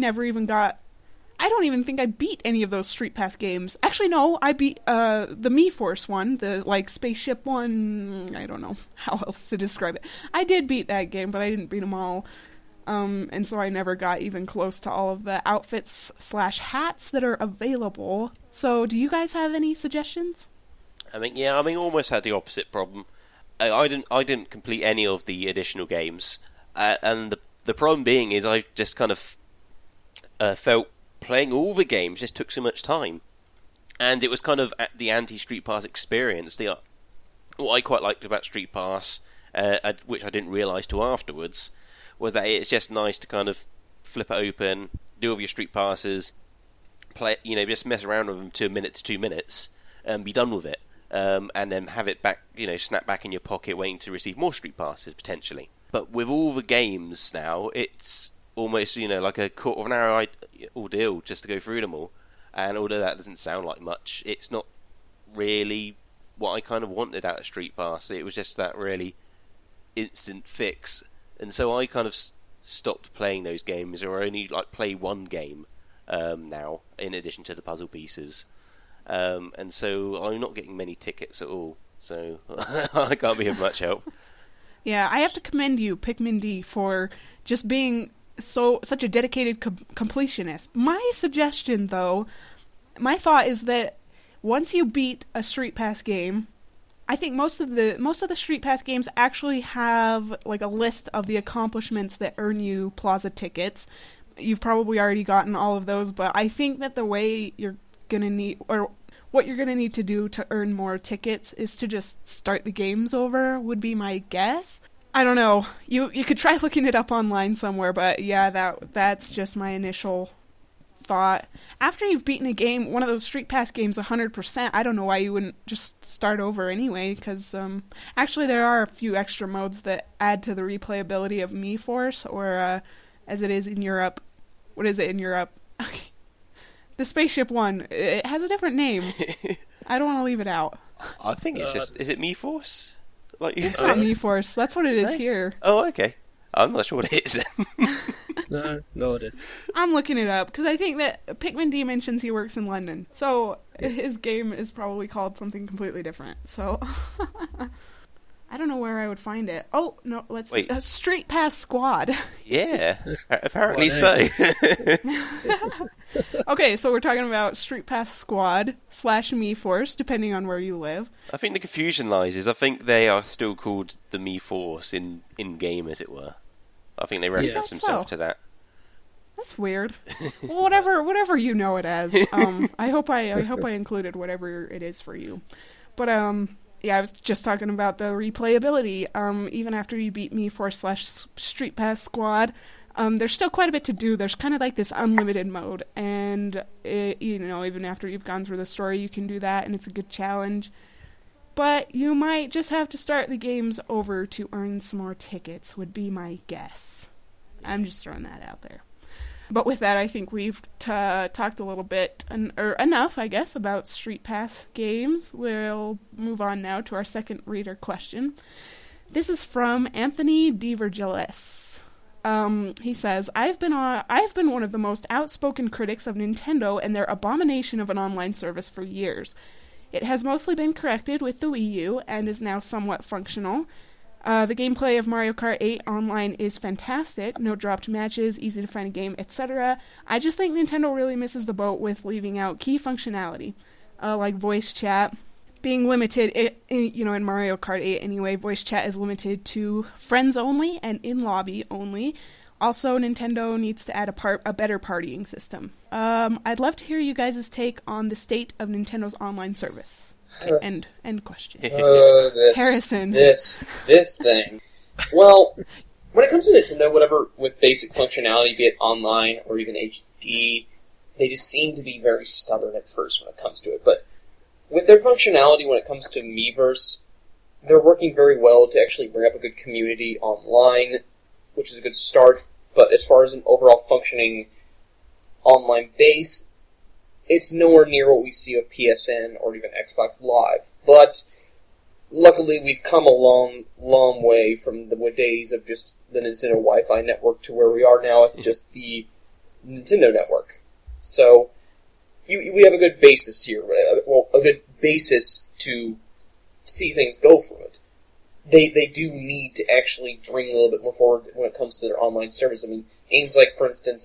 don't even think I beat any of those Street Pass games. Actually, no, I beat the Mii Force one, the spaceship one. I don't know how else to describe it. I did beat that game, but I didn't beat them all. And so I never got even close to all of the outfits / hats that are available. So do you guys have any suggestions? I almost had the opposite problem. I didn't complete any of the additional games, and the problem being is I just kind of felt playing all the games just took so much time, and it was kind of the anti-Street Pass experience. What I quite liked about Street Pass, which I didn't realise till afterwards, was that it's just nice to kind of flip it open, do all your Street Passes, play, just mess around with them 2 minutes, and be done with it, and then have it back, snap back in your pocket, waiting to receive more Street Passes potentially. But with all the games now, it's almost like a quarter of an hour ordeal just to go through them all. And although that doesn't sound like much, it's not really what I kind of wanted out of Street Pass. It was just that really instant fix. And so I kind of stopped playing those games, or only play one game now, in addition to the puzzle pieces. And so I'm not getting many tickets at all. So I can't be of much help. Yeah, I have to commend you, Pikmin D, for just being such a dedicated completionist. My suggestion, though, my thought is that once you beat a Street Pass game, I think most of the Street Pass games actually have a list of the accomplishments that earn you Plaza tickets. You've probably already gotten all of those, but I think that the way you're gonna need, or what you're gonna need to do to earn more tickets, is to just start the games over, would be my guess. I don't know. You could try looking it up online somewhere, but yeah, that's just my initial thought. After you've beaten a game, one of those Street Pass games 100%, I don't know why you wouldn't just start over anyway, because actually there are a few extra modes that add to the replayability of Mii Force, or as it is in Europe. What is it in Europe? The spaceship one. It has a different name. I don't want to leave it out. I think it's just... Is it Mii Force? It's not Mii Force. That's what it is here. Oh, okay. I'm not sure what it is. No, I did. I'm looking it up, because I think that Pikmin D mentions he works in London. So his game is probably called something completely different. So I don't know where I would find it. Oh, no, let's see. Street Pass Squad. Yeah, apparently so. Okay, so we're talking about Street Pass Squad / Mii Force, depending on where you live. I think the confusion lies is I think they are still called the Mii Force in game, as it were. I think they reference themselves to that. That's weird. Well, whatever you know it as. I hope I included whatever it is for you. But yeah, I was just talking about the replayability. Even after you beat Mii Force / Street Pass Squad, there's still quite a bit to do. There's kind of this unlimited mode, and even after you've gone through the story, you can do that, and it's a good challenge. but you might just have to start the games over to earn some more tickets, would be my guess. I'm just throwing that out there. But with that, I think we've talked a little bit, or enough, I guess, about Street Pass games. We'll move on now to our second reader question. This is from Anthony DeVirgilis. He says, I've been one of the most outspoken critics of Nintendo and their abomination of an online service for years. It has mostly been corrected with the Wii U and is now somewhat functional. The gameplay of Mario Kart 8 Online is fantastic. No dropped matches, easy to find a game, etc. I just think Nintendo really misses the boat with leaving out key functionality, like voice chat. Being limited, in Mario Kart 8 anyway, voice chat is limited to friends only and in-lobby only. Also, Nintendo needs to add a better partying system. I'd love to hear you guys' take on the state of Nintendo's online service. End question. Harrison. This thing. Well, when it comes to Nintendo, whatever with basic functionality, be it online or even HD, they just seem to be very stubborn at first when it comes to it. But with their functionality when it comes to Miiverse, they're working very well to actually bring up a good community online, which is a good start. But as far as an overall functioning online base, it's nowhere near what we see with PSN or even Xbox Live. But luckily, we've come a long, long way from the days of just the Nintendo Wi-Fi network to where we are now with just the Nintendo network. So we have a good basis here. Well, a good basis to see things go from it. They do need to actually bring a little bit more forward when it comes to their online service. I mean, games like, for instance,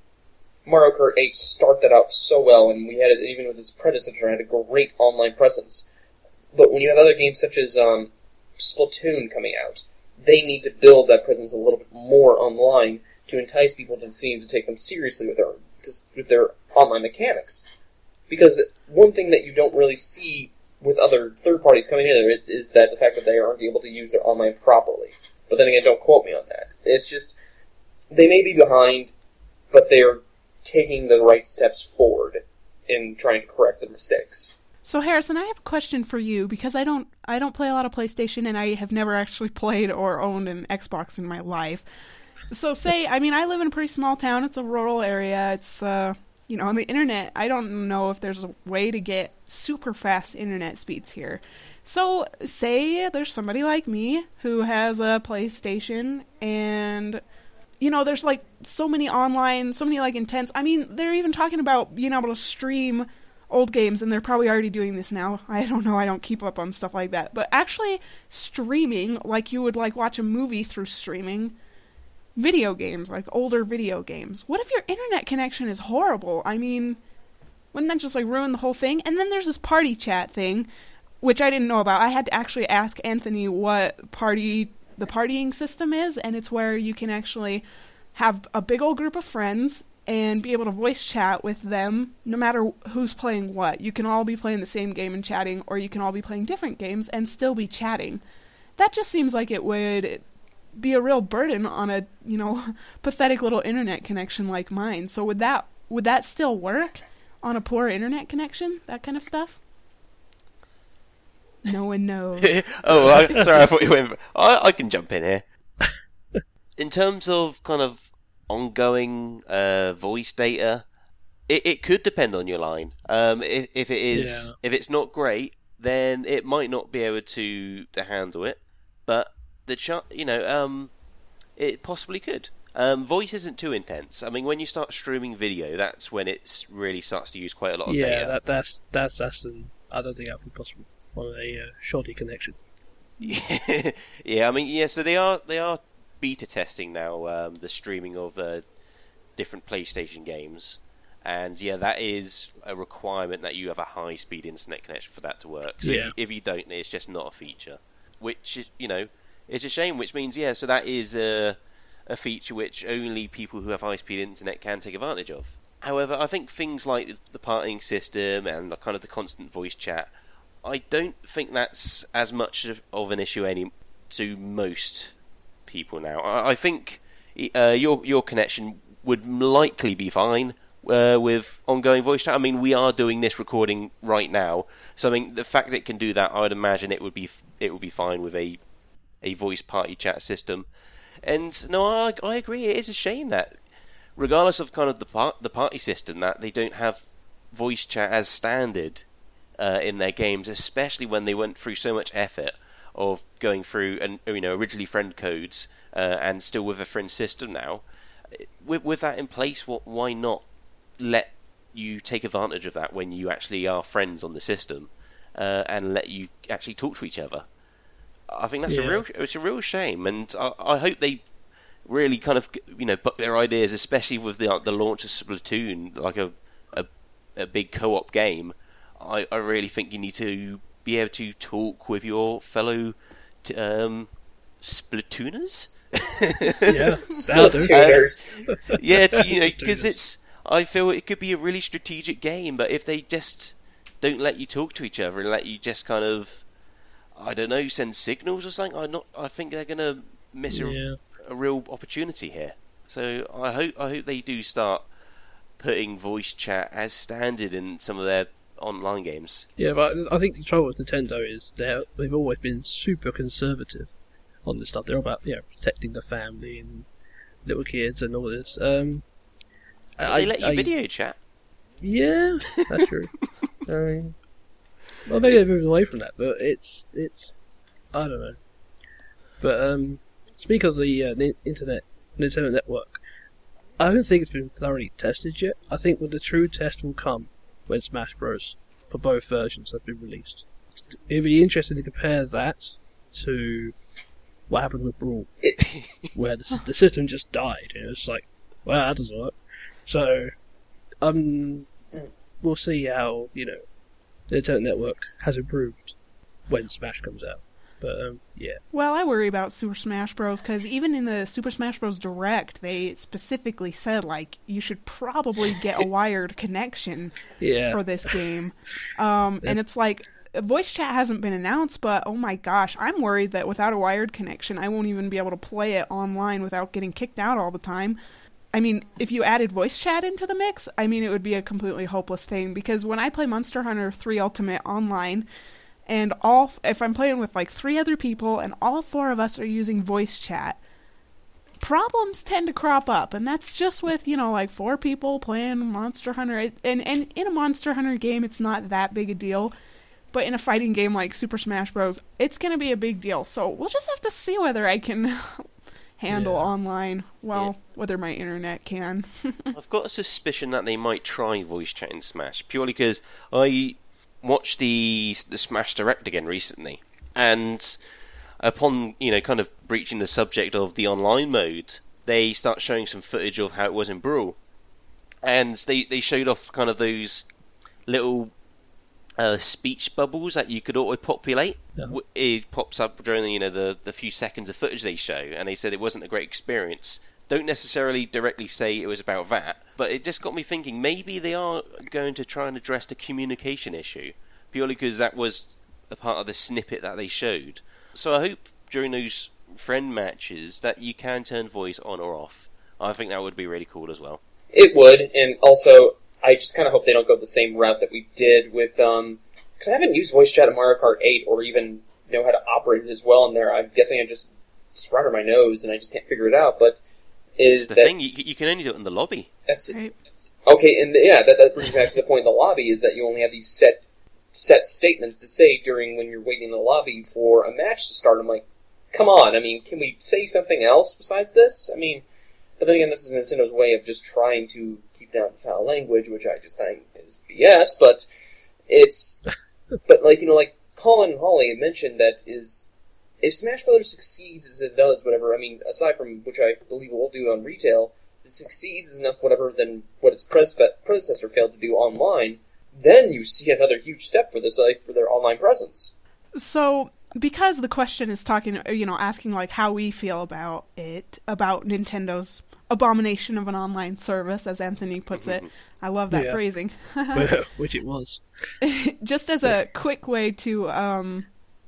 Mario Kart 8 started out so well, and we had it even with its predecessor, had a great online presence. But when you have other games such as Splatoon coming out, they need to build that presence a little bit more online to entice people to seem to take them seriously with their online mechanics. Because one thing that you don't really see with other third parties coming in is that the fact that they aren't able to use their online properly. But then again, don't quote me on that. It's just, they may be behind, but they are taking the right steps forward in trying to correct the mistakes. So Harrison, I have a question for you, because I don't play a lot of PlayStation, and I have never actually played or owned an Xbox in my life. So I live in a pretty small town, it's a rural area, it's, on the internet, I don't know if there's a way to get super fast internet speeds here. So say there's somebody like me who has a PlayStation, and there's like so many like intense. I mean, they're even talking about being able to stream old games, and they're probably already doing this now. I don't know. I don't keep up on stuff like that. But actually streaming, like you would like watch a movie through streaming, video games, like older video games. What if your internet connection is horrible? I mean, wouldn't that just like ruin the whole thing? And then there's this party chat thing, which I didn't know about. I had to actually ask Anthony what the partying system is, and it's where you can actually have a big old group of friends and be able to voice chat with them no matter who's playing what. You can all be playing the same game and chatting, or you can all be playing different games and still be chatting. That just seems like it would be a real burden on a, pathetic little internet connection like mine. So would that still work on a poor internet connection, that kind of stuff? No one knows. Sorry, I thought you went. I can jump in here. In terms of kind of ongoing voice data, it could depend on your line. If it's not great, then it might not be able to handle it. But it possibly could. Voice isn't too intense. I mean, when you start streaming video, that's when it really starts to use quite a lot of data. That's I don't think that would be possible on a shoddy connection. So they are beta testing now the streaming of different PlayStation games, and that is a requirement that you have a high-speed internet connection for that to work. So if you don't, it's just not a feature, which is, it's a shame. Which means so that is a feature which only people who have high-speed internet can take advantage of. However, I think things like the partying system and kind of the constant voice chat, I don't think that's as much of an issue to most people now. I think your connection would likely be fine with ongoing voice chat. I mean, we are doing this recording right now, so I mean, the fact that it can do that, I would imagine it would be fine with a voice party chat system. And no, I agree. It is a shame that, regardless of kind of the party system, that they don't have voice chat as standard in their games, especially when they went through so much effort of going through and originally friend codes and still with a friend system now. With that in place, why not let you take advantage of that when you actually are friends on the system and let you actually talk to each other? I think that's a real shame, and I hope they really kind of buck their ideas, especially with the launch of Splatoon, like a big co-op game. I really think you need to be able to talk with your fellow Splatooners. Yeah, Splatooners. Yeah, because I feel it could be a really strategic game, but if they just don't let you talk to each other and let you just kind of, I don't know, send signals or something, I think they're gonna miss a real opportunity here. So I hope they do start putting voice chat as standard in some of their online games. Yeah, but I think the trouble with Nintendo is they've always been super conservative on this stuff. They're all about protecting the family and little kids and all this. They let you video chat. Yeah, that's true. I mean, well, maybe they've moved away from that, but it's I don't know. But speaking of the Nintendo Network, I don't think it's been thoroughly tested yet. I think the true test will come when Smash Bros. For both versions have been released. It'd be interesting to compare that to what happened with Brawl, where the system just died. It's like, well, that doesn't work. So, we'll see how the Nintendo Network has improved when Smash comes out. But yeah. Well, I worry about Super Smash Bros. Because even in the Super Smash Bros. Direct, they specifically said you should probably get a wired connection for this game. And it's like, voice chat hasn't been announced, but oh my gosh, I'm worried that without a wired connection, I won't even be able to play it online without getting kicked out all the time. I mean, if you added voice chat into the mix, I mean, it would be a completely hopeless thing. Because when I play Monster Hunter 3 Ultimate online, and if I'm playing with 3 other people and all 4 of us are using voice chat, problems tend to crop up, and that's just with 4 people playing Monster Hunter. And in a Monster Hunter game, it's not that big a deal, but in a fighting game like Super Smash Bros., it's going to be a big deal. So we'll just have to see whether I can handle online. Whether my internet can. I've got a suspicion that they might try voice chat in Smash, purely because I watched the Smash Direct again recently, and upon kind of breaching the subject of the online mode, they start showing some footage of how it was in Brawl, and they showed off kind of those little speech bubbles that you could auto-populate. Yeah. It pops up during the few seconds of footage they show, and they said it wasn't a great experience. Don't necessarily directly say it was about that, but it just got me thinking maybe they are going to try and address the communication issue, purely because that was a part of the snippet that they showed. So I hope during those friend matches that you can turn voice on or off. I think that would be really cool as well. It would, and also I just kind of hope they don't go the same route that we did with, because I haven't used voice chat in Mario Kart 8 or even know how to operate it as well in there. I'm guessing I just right under my nose and I just can't figure it out, but is the that thing, you can only do it in the lobby. That's right. Okay, and that brings me back to the point in the lobby, is that you only have these set statements to say during when you're waiting in the lobby for a match to start. I'm like, come on, I mean, can we say something else besides this? I mean, but then again, this is Nintendo's way of just trying to keep down foul language, which I just think is BS, but it's, but like Colin and Holly had mentioned, that is, if Smash Brothers succeeds as it does, whatever, I mean, aside from, which I believe it will do on retail, it succeeds as enough whatever than what its predecessor failed to do online, then you see another huge step for this, for their online presence. So, because the question is asking how we feel about it, about Nintendo's abomination of an online service, as Anthony puts it. I love that phrasing. Which it was. Just as a quick way to,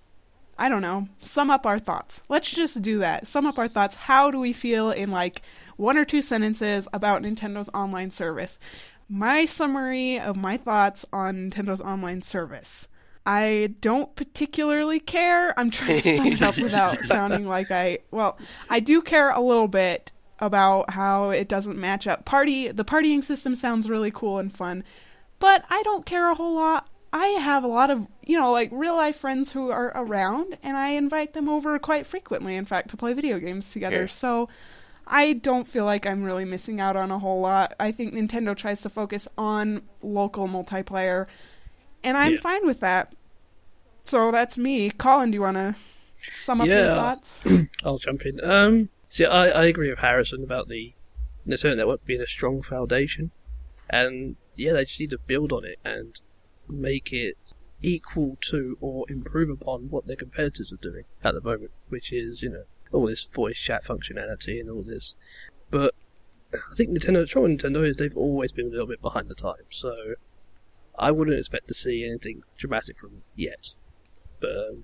sum up our thoughts. Let's just do that. Sum up our thoughts. How do we feel in 1 or 2 sentences about Nintendo's online service? My summary of my thoughts on Nintendo's online service. I don't particularly care. I'm trying to sum it up without sounding like I do care a little bit about how it doesn't match up. The partying system sounds really cool and fun, but I don't care a whole lot. I have a lot of, real life friends who are around, and I invite them over quite frequently, in fact, to play video games together. Sure. So I don't feel like I'm really missing out on a whole lot. I think Nintendo tries to focus on local multiplayer, and I'm fine with that. So that's me. Colin, do you want to sum up your thoughts? I'll jump in. See, I agree with Harrison about the Nintendo Network being a strong foundation. And, they just need to build on it and make it equal to or improve upon what their competitors are doing at the moment, which is, all this voice chat functionality and all this. But I think the trouble with Nintendo is they've always been a little bit behind the times, so I wouldn't expect to see anything dramatic from them yet. But,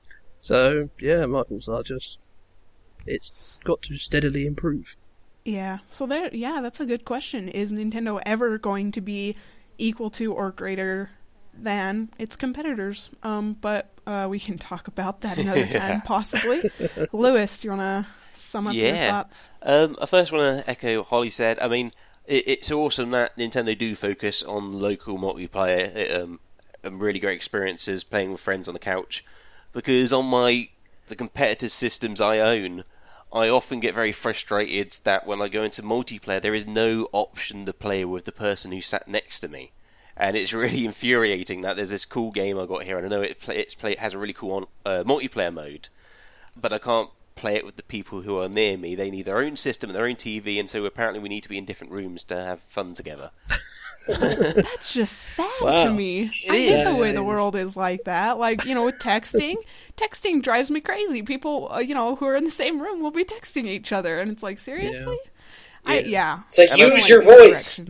my thoughts are just, it's got to steadily improve. Yeah, so that's a good question. Is Nintendo ever going to be equal to or greater than its competitors? But we can talk about that another time, possibly. Lewis, do you want to sum up your thoughts? I first want to echo what Holly said. I mean, it's awesome that Nintendo do focus on local multiplayer. Really great experiences playing with friends on the couch, because on the competitive systems I own, I often get very frustrated that when I go into multiplayer, there is no option to play with the person who sat next to me, and it's really infuriating that there's this cool game I got here, and I know it has a really cool multiplayer mode, but I can't play it with the people who are near me. They need their own system and their own TV, and so apparently we need to be in different rooms to have fun together. That's just sad to me. I hate the way the world is like that. Like, with texting drives me crazy. People, who are in the same room will be texting each other, and it's like, seriously? It's like, use your voice!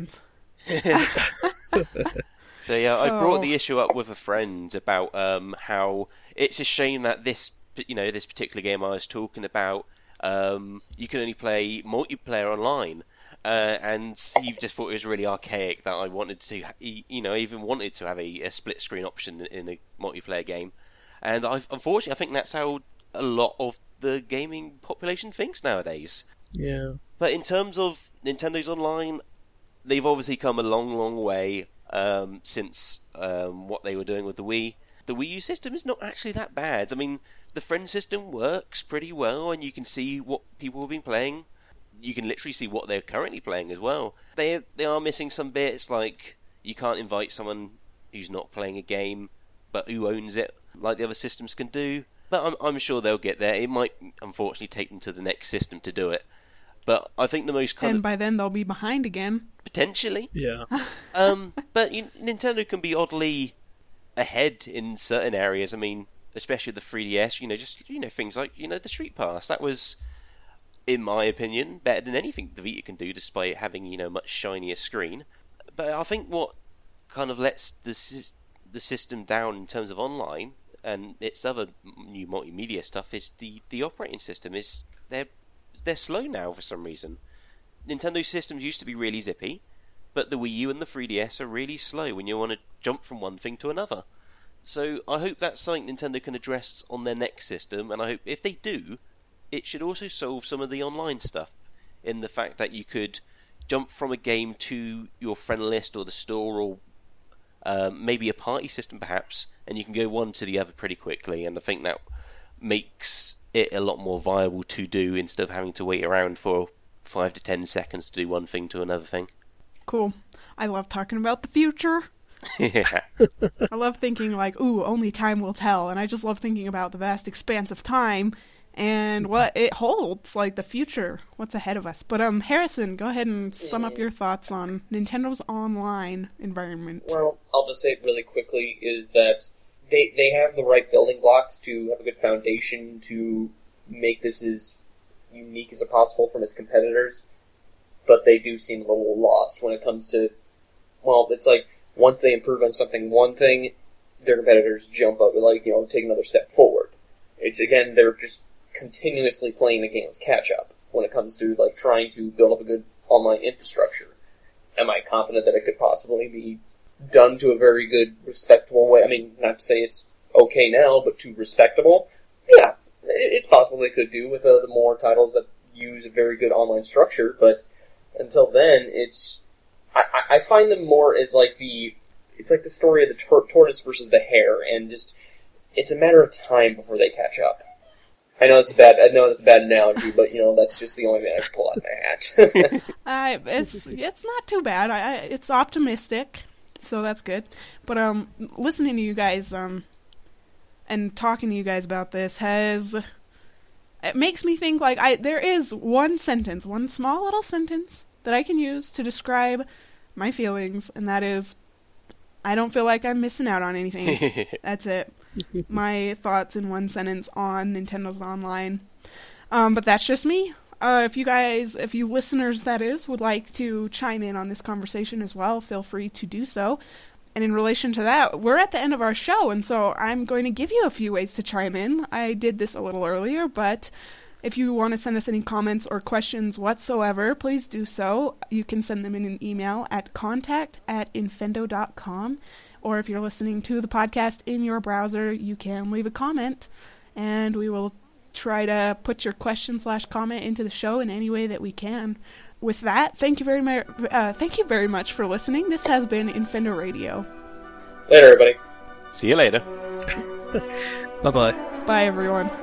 So, I brought the issue up with a friend about how it's a shame that this particular game I was talking about, you can only play multiplayer online. And he just thought it was really archaic that I wanted to, even wanted to have a split screen option in a multiplayer game. And unfortunately, I think that's how a lot of the gaming population thinks nowadays. Yeah. But in terms of Nintendo's online, they've obviously come a long, long way since what they were doing with the Wii. The Wii U system is not actually that bad. I mean, the friend system works pretty well, and you can see what people have been playing. You can literally see what they're currently playing as well. They are missing some bits, like you can't invite someone who's not playing a game but who owns it, like the other systems can do. But I'm sure they'll get there. It might unfortunately take them to the next system to do it. But I think the most and by then they'll be behind again. Potentially. Yeah. But Nintendo can be oddly ahead in certain areas. I mean, especially the 3DS. Things like the Street Pass. That was, in my opinion, better than anything the Vita can do, despite having a much shinier screen. But I think what kind of lets the system down in terms of online and its other new multimedia stuff is the operating system. They're slow now for some reason. Nintendo systems used to be really zippy, but the Wii U and the 3DS are really slow when you want to jump from one thing to another. So I hope that's something Nintendo can address on their next system, and I hope if they do, it should also solve some of the online stuff, in the fact that you could jump from a game to your friend list or the store, or maybe a party system perhaps, and you can go one to the other pretty quickly, and I think that makes it a lot more viable to do instead of having to wait around for 5 to 10 seconds to do one thing to another thing. Cool. I love talking about the future. Yeah. I love thinking like, ooh, only time will tell, and I just love thinking about the vast expanse of time and what it holds, like the future, what's ahead of us. But Harrison, go ahead and sum up your thoughts on Nintendo's online environment. Well, I'll just say really quickly is that they have the right building blocks to have a good foundation to make this as unique as possible from its competitors, but they do seem a little lost when it comes to, well, it's like once they improve on one thing, their competitors jump up, take another step forward. It's, again, they're just continuously playing the game of catch-up when it comes to, trying to build up a good online infrastructure. am I confident that it could possibly be done to a very good, respectable way? I mean, not to say it's okay now, but to respectable. Yeah, it's possible they could do with the more titles that use a very good online structure, but until then, I find them more as like it's like the story of the tortoise versus the hare, and just, it's a matter of time before they catch up. I know that's a bad analogy, but that's just the only thing I can pull out of my hat. It's not too bad. It's optimistic, so that's good. But listening to you guys and talking to you guys about this it makes me think like there is one small little sentence that I can use to describe my feelings, and that is, I don't feel like I'm missing out on anything. That's it. My thoughts in one sentence on Nintendo's Online. But that's just me. If you listeners, that is, would like to chime in on this conversation as well, feel free to do so. And in relation to that, we're at the end of our show, and so I'm going to give you a few ways to chime in. I did this a little earlier, but if you want to send us any comments or questions whatsoever, please do so. You can send them in an email at contact@infendo.com, or if you're listening to the podcast in your browser, you can leave a comment, and we will try to put your question/comment into the show in any way that we can. With that, thank you very much for listening. This has been Infendo Radio. Later, everybody. See you later. Bye-bye. Bye, everyone.